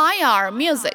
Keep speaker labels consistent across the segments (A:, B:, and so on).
A: IR Music.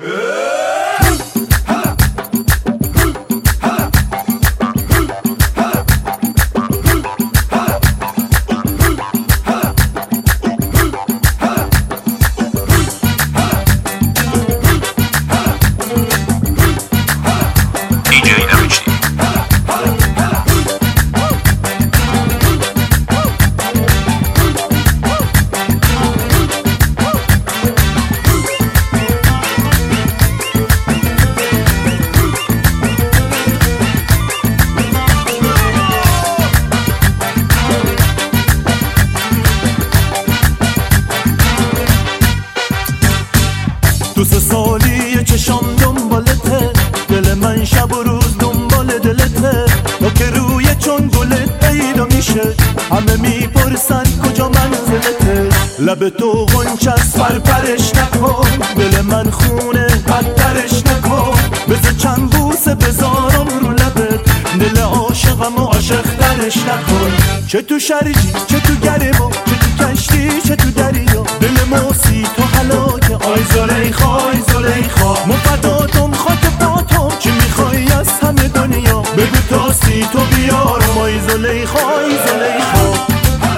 B: تو سه سالی چشام دنبالته، دل من شب و روز دنبال دلته. تا که روی چون گلت پیدا میشه، همه میپرسن کجا منزلته. لب تو غنچه است پرپرش نکن، دل من خونه بدترش نکن. بذار چند بوسه بذارم رو لبت، دل عاشقم و عاشقترش نکن. چه تو شرجی چه تو گرما، چه تو کشتی چه تو دریا، دل موسی تو هلاکه. آی زلیخا آی زلیخا، مفداتم خاک پاتم، چی میخوای از همه دنیا بگو تاستی تو بیارم. آی زلیخا آی زلیخا.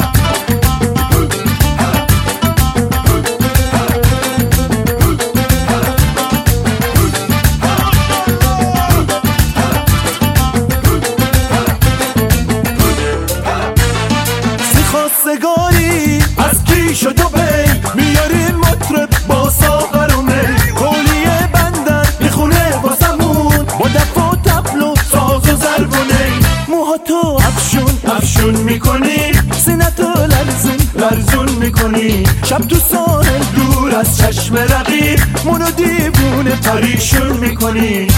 B: خواستگاری از کی شد و بی، میاریم مطرب با ساغر و می. کولیه بندر میخونه واسمون، با دف و تبل و ساز و ضرب و نی. موهاتو افشون میکنی، سینتو لرزون میکنی. شب تو ساحل دور از چشم رقیب، منو دیوونه پریشون میکنی.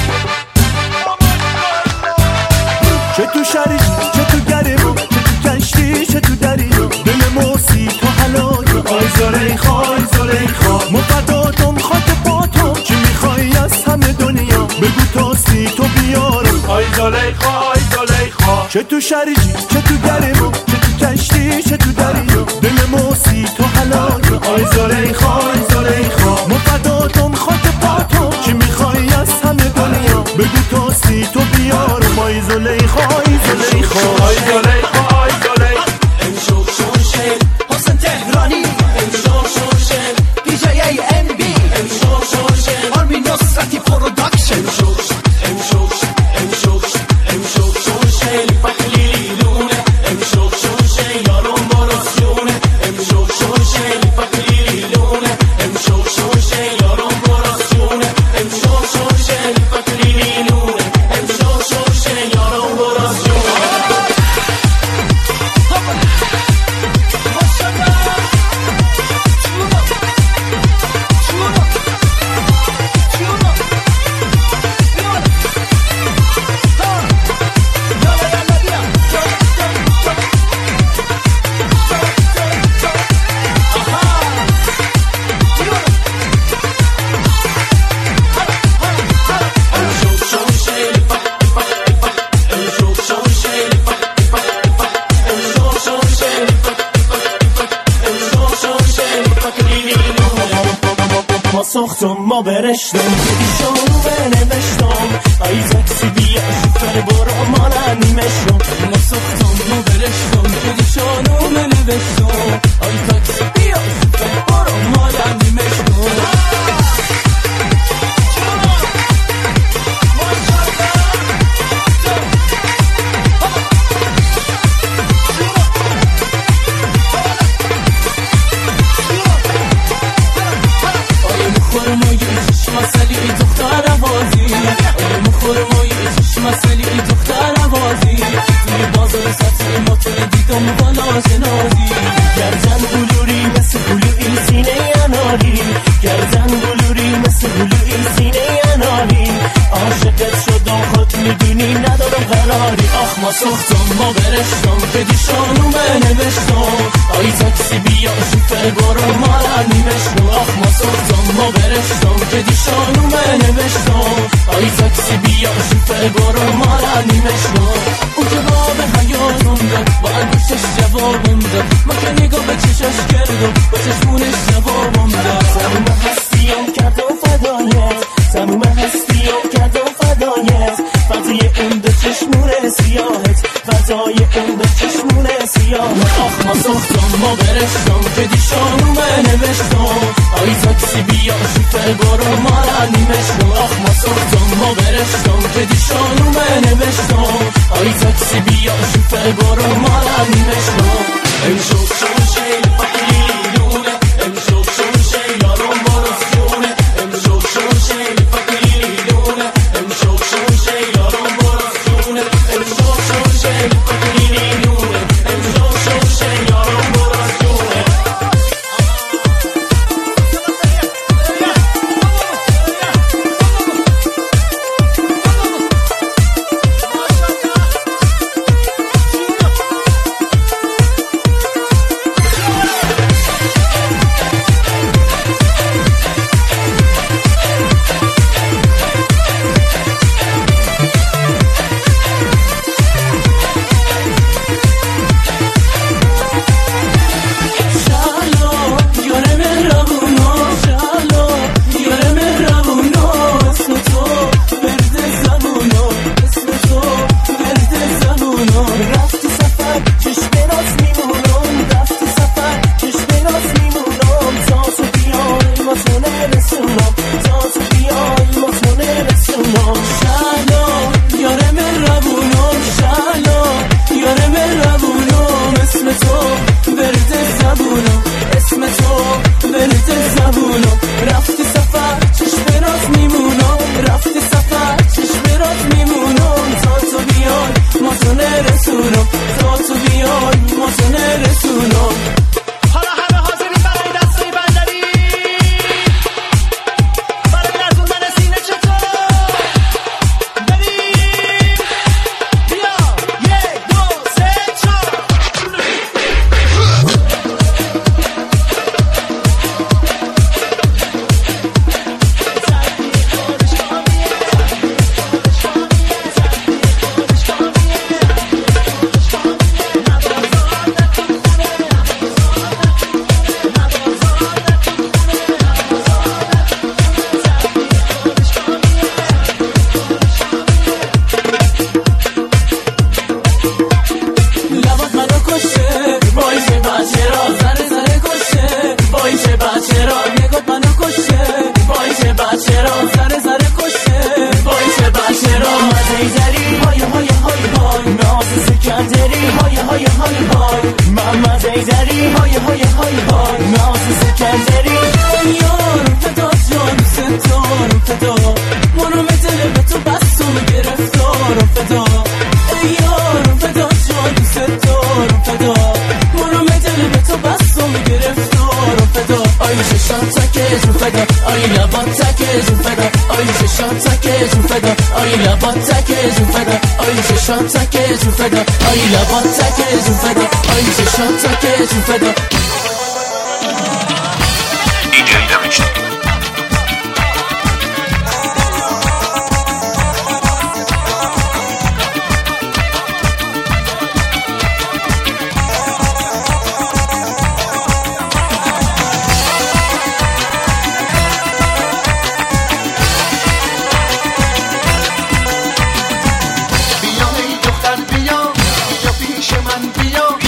B: چه تو شرجی چه تو گرما، چه تو کشتی چه تو دریا، دل موسی تو هلاکه. آی زلیخا آی زلیخا، مفداتم خاک پاتم، چی میخوای از همه دنیا بگو تاستی تو بیارم. آی زلیخا آی زلیخا. چه تو شرجی چه تو گرما، چه تو کشتی چه تو دریا، دل موسی تو هلاکه. آی زلیخا آی زلیخا، مفداتم خاک پاتم، چی میخوای از همه دنیا بگو تاستی تو بیارم. آی زلیخا آی زلیخا آی زلیخا آی زلیخا.
C: امشب شوشل حسن تهرانی، امشب شوشل دیجی ام بی، امشب شوشل آرمین نصرتی پروداکشن. امشب شوشل فقلیلونه، امشب شوشل یارم براسیونه. امشب شوشل فقلیلونه، امشب شوشل یارم براسیونه. امشب شوشل فقلیلونه، امشب شوشل یارم براسیونه.
B: ما ساختم ما برشتم، ایشانو بنوشتم. ای زکسی بیا شفر برا مالا نیمشتم. ما ساختم ما برشتم، ایشانو بنوشتم. ای زکسی بیا شفر برا مالا نیمشتم.
C: مسئله دختر بازی توی بازار سطح موتور دیدم بالا جنازی. گردن بلوری مثل بلوی سینه اناری، گردن بلوری مثل بلوی سینه اناری. عاشقت شدم خود میدونی ندارم قراری. آخ ما ساختم ما برشتم، بدیشانو بنوشتم. آی تاکسی بیا شفر برو مالا نیمشتم. آخ ما ساختم ما برشتم، بدیشانو بنوشتم. آی تاکسی بیا شفر برو مالا نیمشتم. اون جواب حیاتم داد، با انگوشش جوابم داد. ما که نگاه به چشش کردم، با چشمونش جوابم داد. سرم هستیم ما برشتم که دیشانومه نوشتم آی تاکسی بیا شوفر برو ما را نیمشتم آخ ما سختم ما برشتم که دیشانومه نوشتم آی تاکسی بیا شوفر برو ما را نیمشتم امشو شو شیل فقیلونه امشو شو شیل آرام برسونه امشو شو شیل فقیلونه امشو شو شیل آرام برسونه امشو شو شیل فقیلونه امشو شو شیل آرام برسونه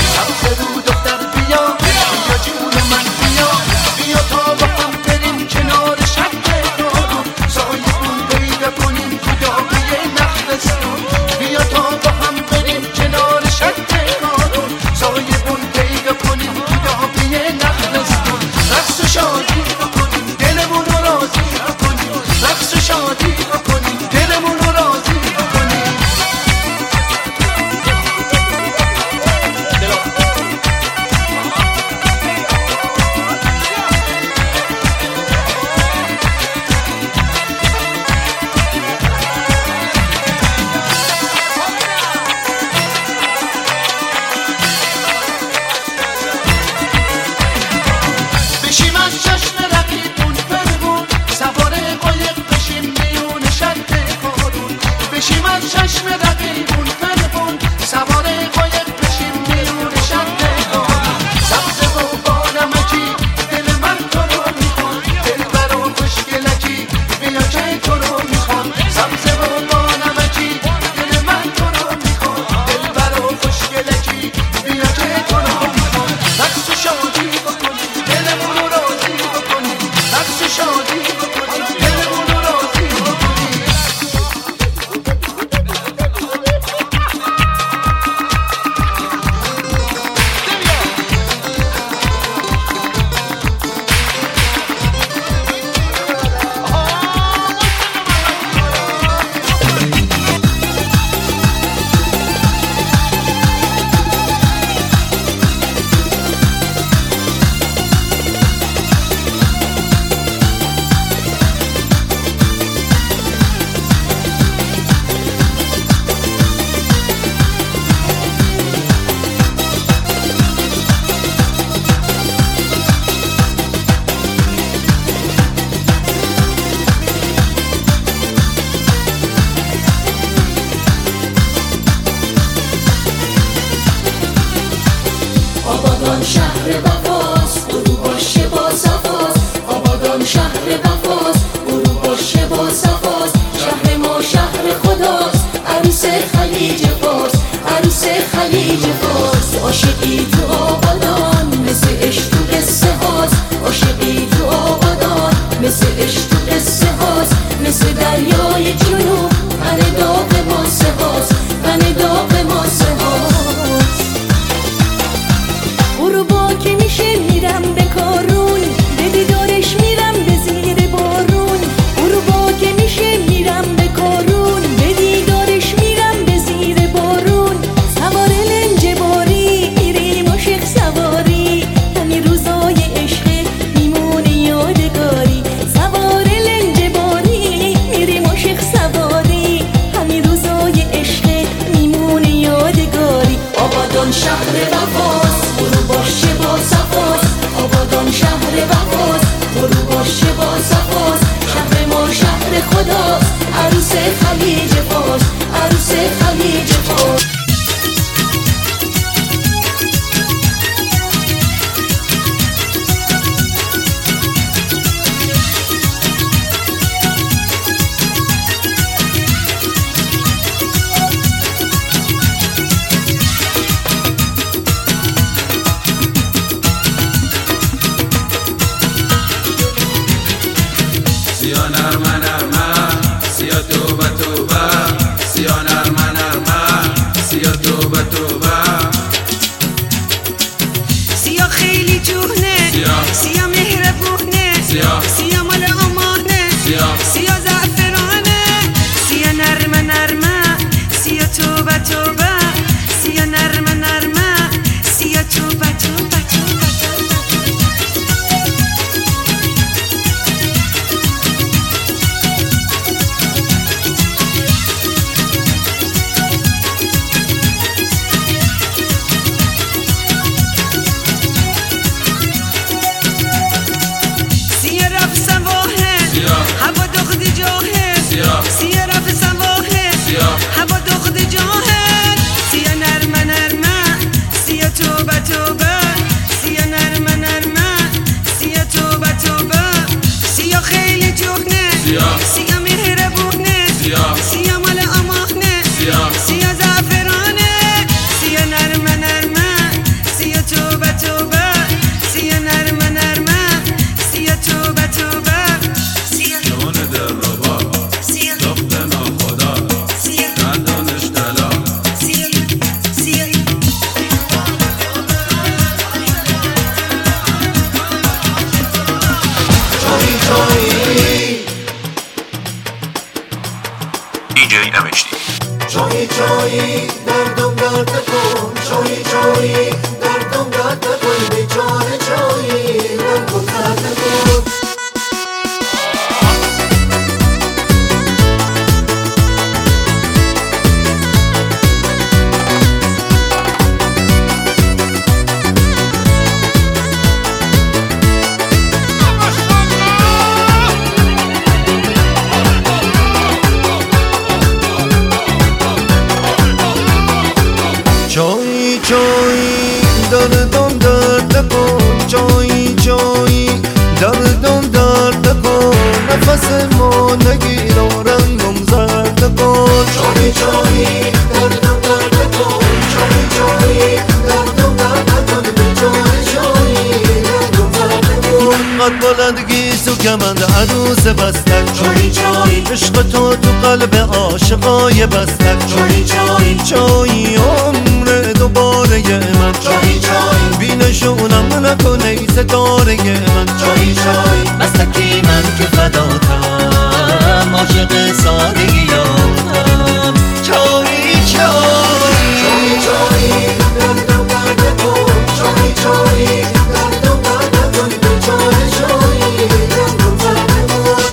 A: بیا تا با هم بریم کنار
B: شادی بکنیم دلمون رو راضی بکنیم.
A: آبادان شهر وفاست برو باشه با صفاست. آبادان شهر وفاست برو باشه با صفاست. شهر ما شهر خداست عروس خلیج فارس عروس خلیج فارس. عاشقی تو آبادان مثل عشق تو قصه هاست. عاشقی تو آبادان مثل عشق تو قصه هاست. مثل دریای جنوب من داغ ماسه هاست من داغ ماسه هاست. غروبا که میشه میرم به کارون به دیدارش میرم به زیر بارون. غروبا که میشه میرم به کارون به دیدارش میرم به زیر بارون. سوار لنج باری میریم عاشق سواری همین روزای عشق میمونه یادگاری. سوار لنج باری میریم عاشق سواری همین روزای عشق میمونه یادگاری. آبادان شهر وفاست برو باشه با صفاست. آبادان شهر وفاست برو باشه با صفاست. شهر ما شهر خداست عروس خلیج فارس عروس خلیج فارس.
D: سیا نرمه نرمه سیا توبه توبه سیا نرمه نرمه سیا توبه توبه.
E: سیا خیلی جوهنه سیا مهربونه سیا مال امانه سیا زعفرانه. سیا نرمه نرمه سیا توبه توبه سیا نرمه نرمه سیا توبه توبه توبه. سیا رفت سواهه هوا دخت جاهه سیا رفت سواهه هوا دخت جاهه. سیا نرمه نرمه سیا توبه توبه سیا نرمه نرمه سیا توبه توبه. سیا خیلی جوهنه سیا مهربونه سیا مال امانه سیا زعفرانه. سیا نرمه نرمه سیا توبه توبه سیا نرمه نرمه سیا توبه توبه.
D: جان دل ربا دخت ناخدا دندانش طلا.
F: DJ MHD.
B: چایی چایی دردم درد کن چایی چایی دردم درد کن بیچاره چایی دردم درد کن. چایی چایی دردم درد کن چایی چایی دردم درد کن. نفس ما نگیر و رنگم زرد کن. چایی چایی دردم درد کن چایی چایی دردم درد کن بیچاره چایی دردم زرد کن. قد بلندگی تو کمند عروس بستک
C: چایی چایی
B: عشق تو قلب عاشقای بستک
C: چایی چایی
B: چایی عمر دوباره من
C: چایی چایی
B: بی نشونم نکنه ستاره من
C: چایی چایی
B: بستکی من که فداتم عاشق سادگیاتم چایی چایی
C: چایی چایی دردم درد کن چایی چایی دردم درد کن به چایی چایی دردم درد کن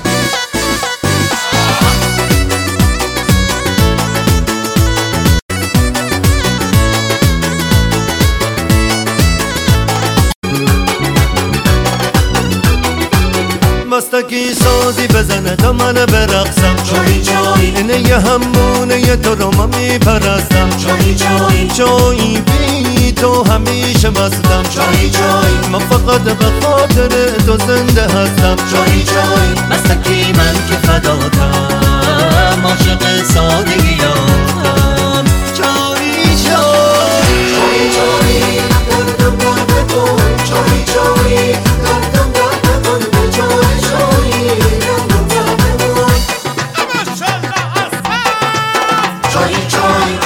B: مستکی سازی بزنه تا من برقصم
C: چایی چایی
B: اینه یه همونه تو رو من میپرستم
C: چایی چایی
B: چایی بی تو همیشه مستم
C: چایی چایی
B: من فقط به خاطر تو زنده هستم
C: چایی چایی
B: مستکی من که فداتم عاشق سادگیاتم چایی چایی
C: چایی چایی دردم درد کن چایی چایی دردم درد کن به چایی چایی دردم درد کن چایی چایی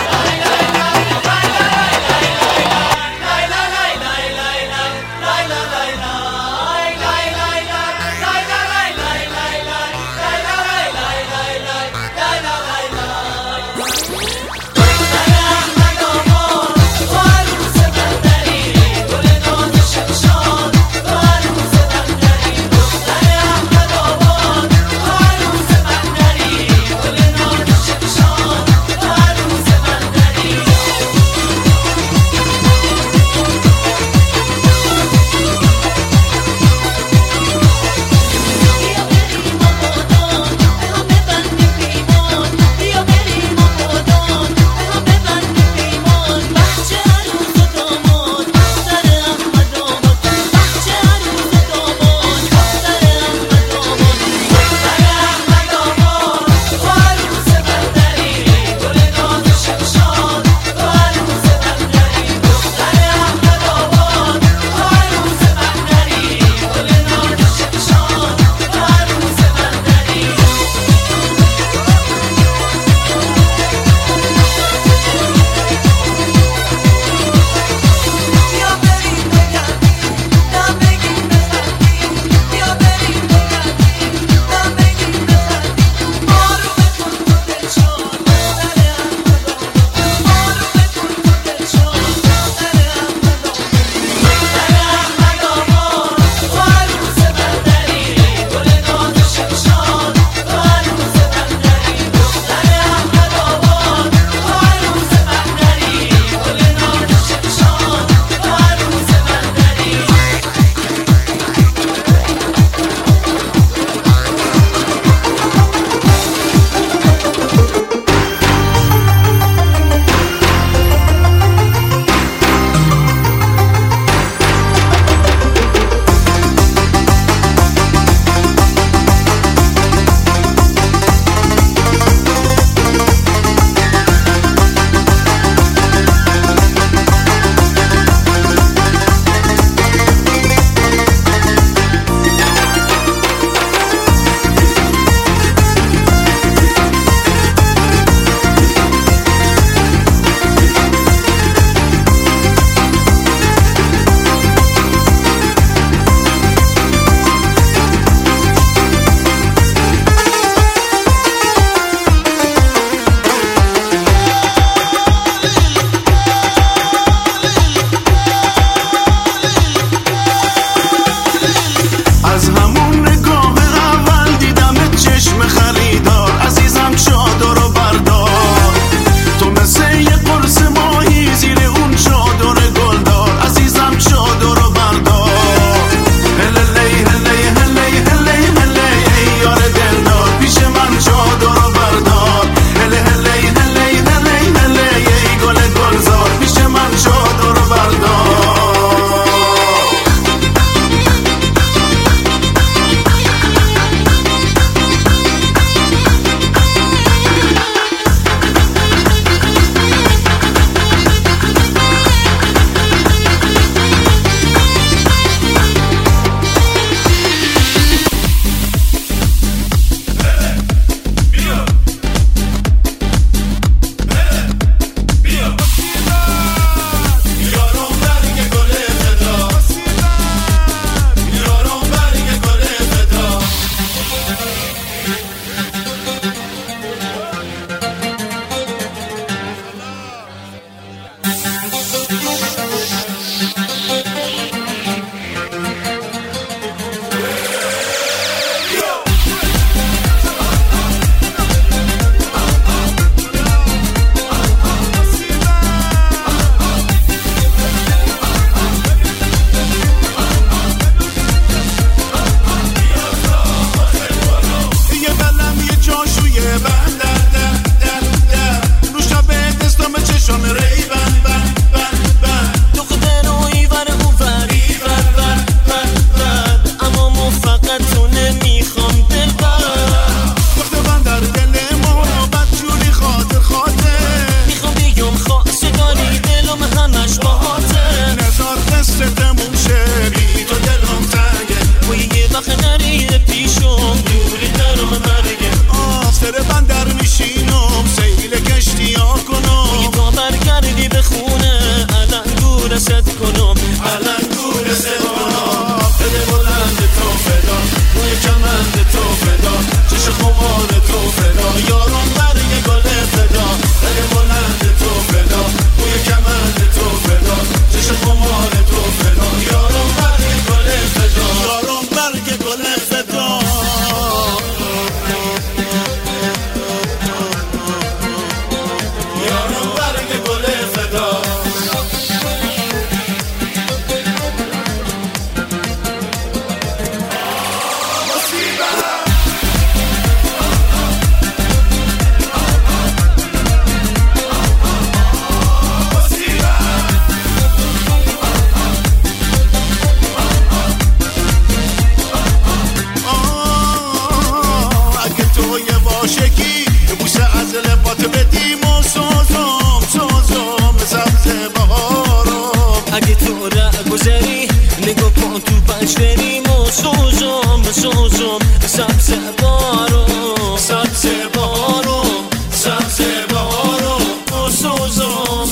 C: بارو سبز بارو سبز بارو سوزم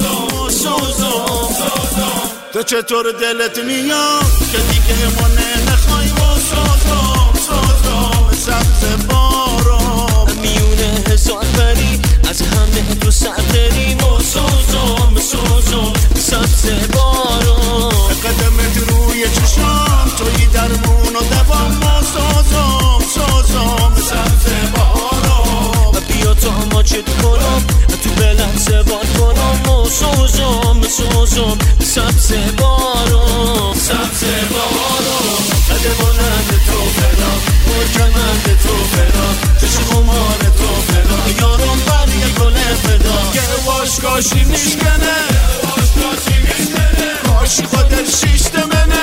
C: تو چطور دلت میاد که دیگه ما نمیخوای و سوزم سبز بارو میونه هزار بری از همه تو سرتریم و سوزم سبز بارو قدمت روی چشام توی درمون و دوام و سوزم سبز بارو بیا تا ما چت کنم تو بلند سوار کنم و سوزم سبز بارو قدمانند تو فدا مرکمند تو فدا چشم خمار تو فدا یارم بر یک گل فدا که واشکاشی میشکنه کاشی خودت شیشت منه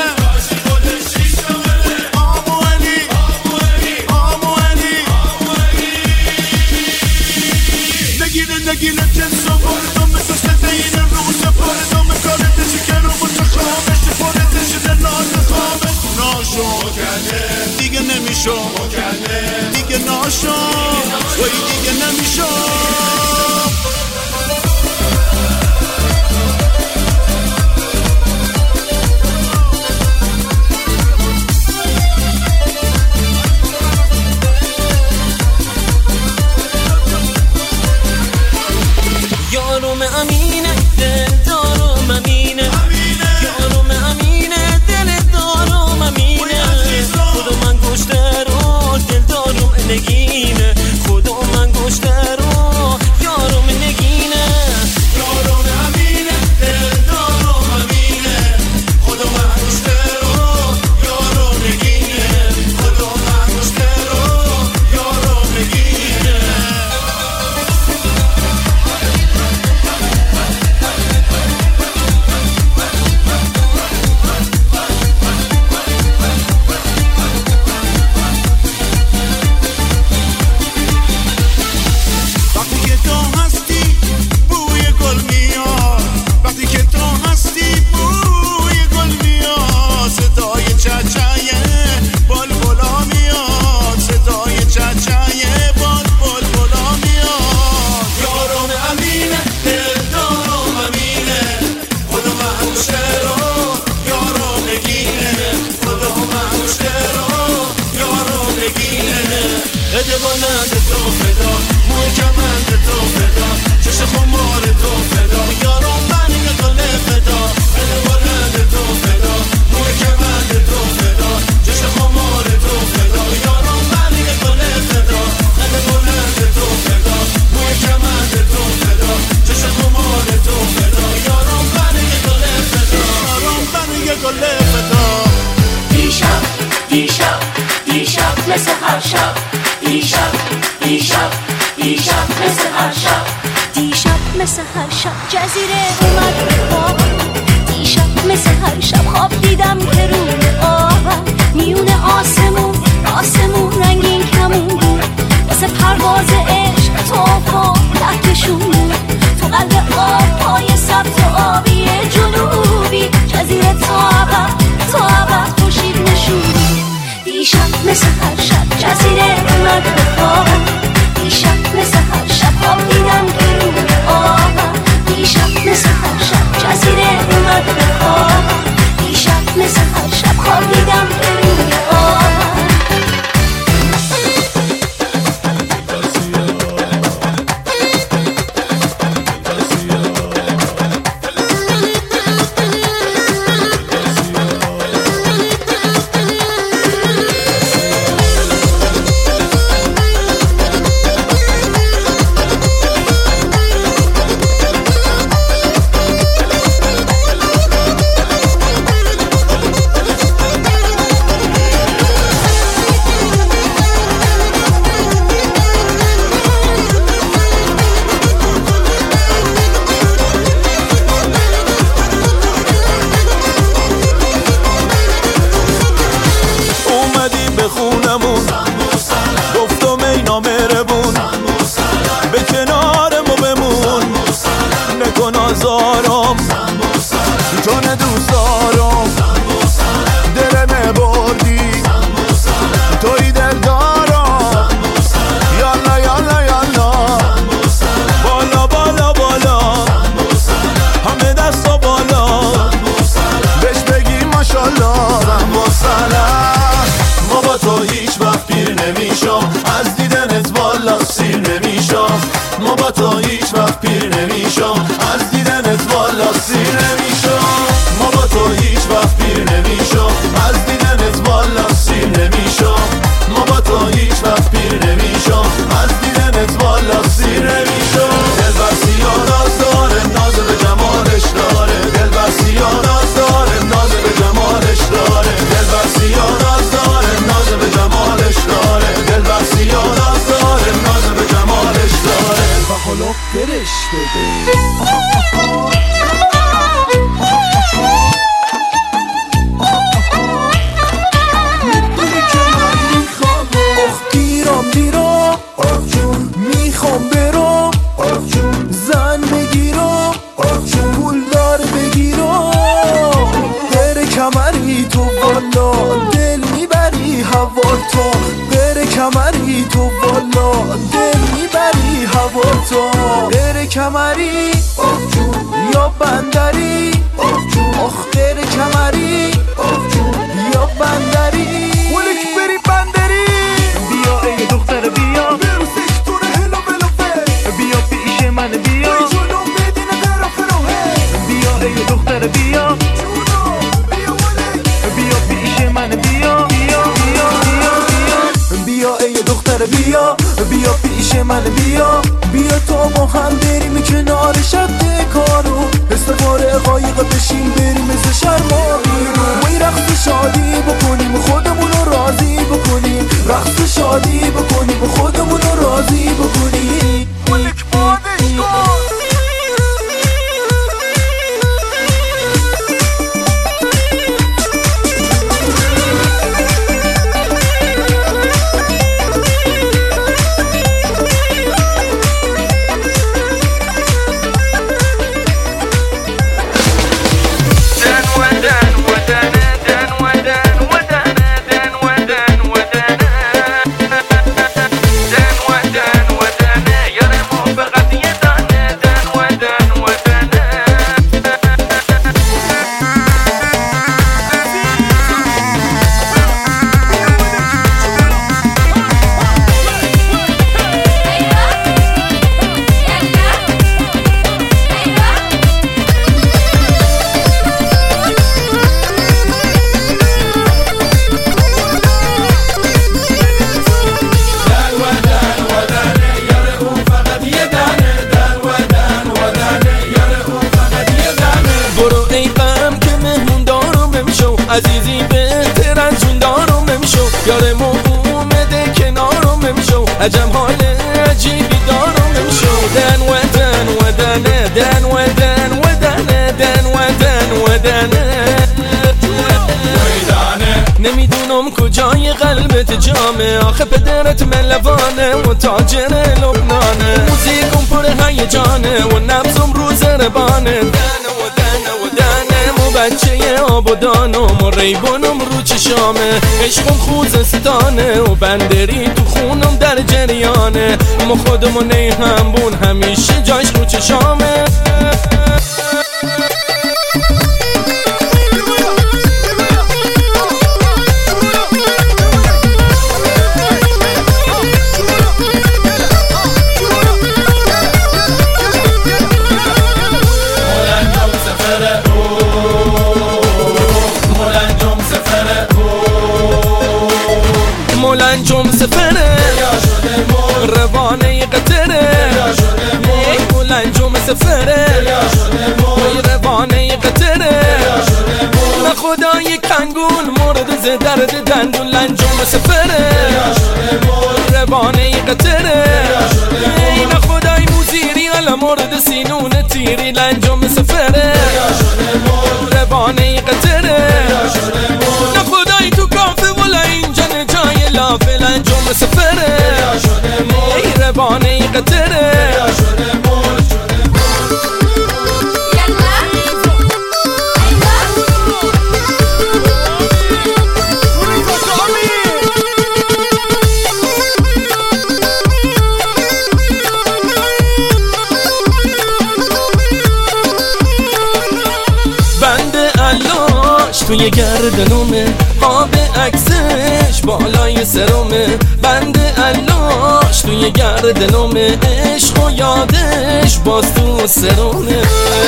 C: آمو علی نگیره جنسو بردم مثل این روز بردم کارتشی که رو متخامش پردش شده نازخامش ناشو دیگه نمیشو دیگه ناشو وای دیگه نمیشو یارم امینه دل دارم امینه یارم امینه دل دارم امینه خدا من گشته رو دل دارم نگینه خدا من گشته رو یارم نگینه یارم امینه دل دارم امینه خدا من گشته رو یارم نگینه خدا من گشته رو یارم نگینه ادوانند تو فدا محکمند تو فدا چشم خمار تو فدا یارم من یه گل فدا ادوانند تو فدا محکمند تو فدا چشم خمار تو فدا یارم من یه گل فدا ادوانند تو فدا محکمند تو فدا چشم خمار تو فدا یارم من یه گل فدا یارم من یه گل فدا دیشب مثل هر شب دیشب مثل هر شب
A: دیشب مثل هر شب جزیره اومد به خواب دیشب مثل هر شب خواب دیدم که روی آبم میون آسمون رنگین کمون بود واسه پرواز عشق توفا لکشون بود تو قلب آب پای سبز و آبی جنوبی جزیره تا ابد خورشید نشونی دیشب مثل هر شب جزیره اومد به خوابم دیشب مثل هر شب خواب دیدم که روی آبم دیشب مثل هر شب جزیره اومد به خوابم دیشب مثل هر شب خواب دیدم که روی آبم
B: آزارم جان دوست دارم دلم بردی توی دل دارم تو هیچ وقت پیر نمیشم، از دیدنت والا سیر نمیشم. ما با تو هیچ وقت پیر نمیشم، از دیدنت والا سیر نمیشم. ما با تو هیچ وقت پیر نمیشم، از دیدنت والا سیر نمیشم. دلبر سیاه ناز داره، ناز به جمالش داره. دلبر سیاه ناز داره، ناز به جمالش داره. دلبر سیاه ناز داره، ناز به جمالش داره. دلبر سیاه ناز داره، ناز به جمالش داره. و حالا برش بده. میخوام برم زن بگیرم پولدار بگیرم. بره کمری تو والا دل میبری هوا تو. بره کمری تو والا دل میبری هوا تو. بره کمری یا بندری آخ بره کمری یا بندری. ولک بری بندری. بیا ای دختر بیا بیا پیش من بیا بیا ای دختر بیا بیا پیش من بیا بیا بیا بیا بیا ای دختر بیا بیا پیش من بیا. بیا تا ما هم بریم کنار شب کارو استوار قایق بشیم بریم از شرمایی رو. وی رقص شادی بکنیم خودمون رو راضی بکنیم. رقص شادی بکنیم خودمون رو راضی بکنیم. ملک بادش کن.
C: عزیزی بهتر از اون دارم نمیشو. یارم اومده کنارم نمیشو. عجب حال عجیبی دارم نمیشو. دن و دن و دنه دن و دن و دنه دن و دن و دنه. نمیدونم کجای قلبت جامه. آخه پدرت ملوانه و تاجر لبنانه. موزیکم پر هیجانه و نبضم رو زربانه. دن و دن و دنه بچه آبادانم و ریبانم رو چشامه. عشقم خوزستانه و بندری تو خونم در جریانه. ما خودمون همبون همیشه جاش رو چشامه. مولنجم سفره روانه قطره. مولنجم سفره روانه قطره. نه خدای کنگون مورد ز درد دندون. لنجم سفره روانه قطره. نه خدای موزیری علا مورد سینون تیری. لنجم سفره روانه قطره. نه خدای تو کافه ولا اینجا جای لافه. لنجم سفره روانه قطره. توی گردنومه، قاب عکسش بالای سرمه. بند علاش توی نگرد دلم عشق و یادش باز تو سرونه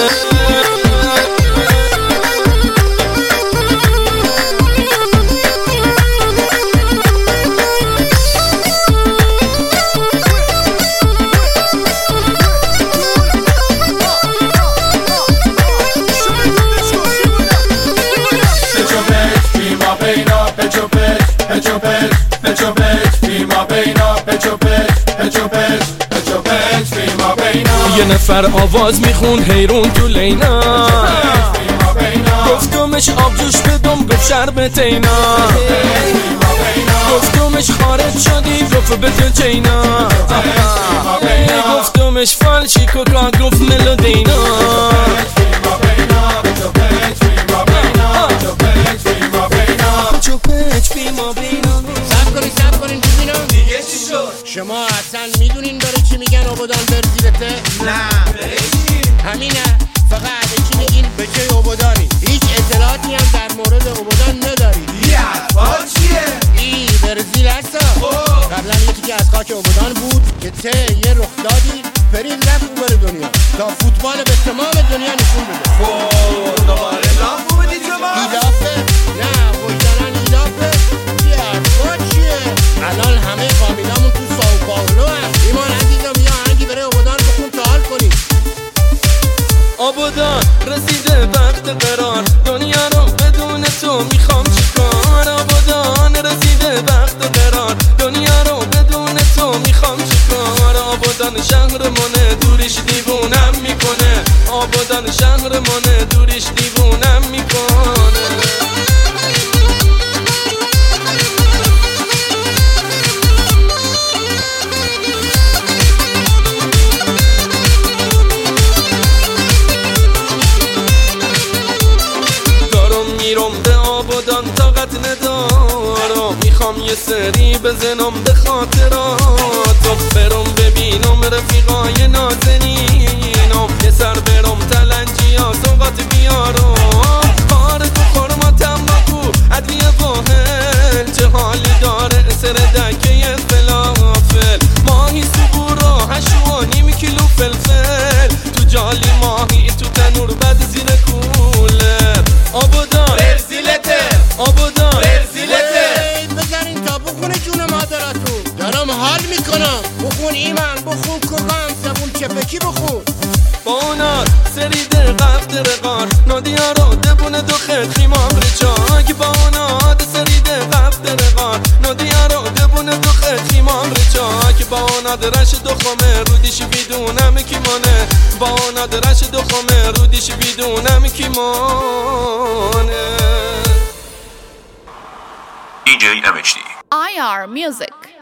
C: یه نفر آواز میخوند حیرون تو لینا گفتمش آبجوش بدم گفت شربت اینا گفتمش خارج شدی گفت بده چینا گفتمش فالشی کوکا گفت ملودینا
G: سب کنین ببینم دیگه چی شد؟ شما اصلا میدونین داره چی میگن آبادان برزیلته؟ نه همینه فقط چی میگین به چه آبادانی هیچ اطلاعاتی هم در مورد آبادان نداری
D: حرفا چیه؟
G: ای برزیل هستا قبلا یکی که از خاک آبادان بود که ته یه رخدادی پرید رفت اوبر دنیا تا فوتبال به تمام دنیا نشون بده
D: دوباره لاف بودی شما؟
G: ایلافه؟ نه وجدانن ایلافه چی حرفا چیه؟ الان همه فامیلامون تو ساو پائولو هست ایمان عزیزم یا هنگی بره آبادان بخون تا حال کنی
C: آبادان رسیده وقت قرار دنیا رو بدون تو میخوام چیکار آبادان رسیده وقت قرار دنیا رو بدون تو میخوام چیکار آبادان شهرمونه دوریش دیوونم میکنه آبادان شهرمونه دوریش دیوونم میکنه میرم به آبادان طاقت ندارم میخوام یه سری بزنم به خاطرات برم ببینم رفیقای نازنینم یه سر برم تلنجی ها سوقات بیارم کار تو خورما تنباکو ادویه واحل چه حالی داره سر دکه فلافل ماهی سبورا 8.5 کیلو فلفل تو جالی ماهی تو تنور بد زیر کولر آبادان آبادان
G: بذارین تا بخونه جون مادراتون دارم حال میکنم بخون ایمان بخون کوکام سبون چپکی بخون
C: بانات سریده قفت رقار نادیا رو دبونه دو خد خیمام رچاک بانات سریده قفت رقار نادیا رو دبونه دو خد خیمام رچاک بانات رش دو خمه رودیش بیدونم کیمانه بانات رش دو خمه رودیش بیدونم کیمانه
F: DJ MHD
H: IR Music